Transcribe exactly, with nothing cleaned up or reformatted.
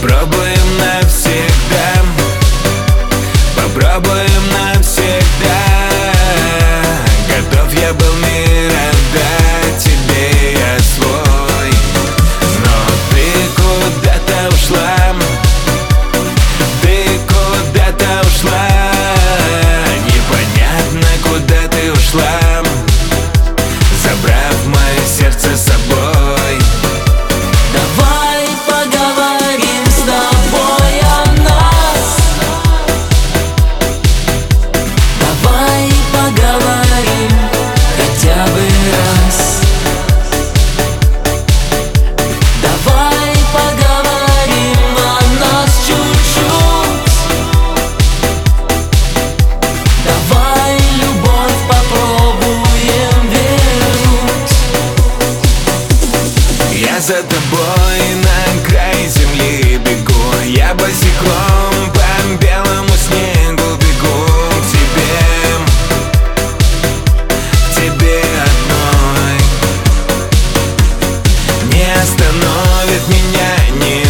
Попробуем навсегда, попробуем навсегда. Готов я был мир отдать тебе я свой, но ты куда-то ушла, ты куда-то ушла. Непонятно, куда ты ушла, забрав мое сердце с собой. Давай поговорим с тобой о нас. Давай поговорим хотя бы раз. Давай поговорим о нас чуть-чуть. Давай любовь попробуем вернуть. Я за тобой на край земли бегу, я босиком по белому снегу бегу к тебе, к тебе одной. Не остановит меня ни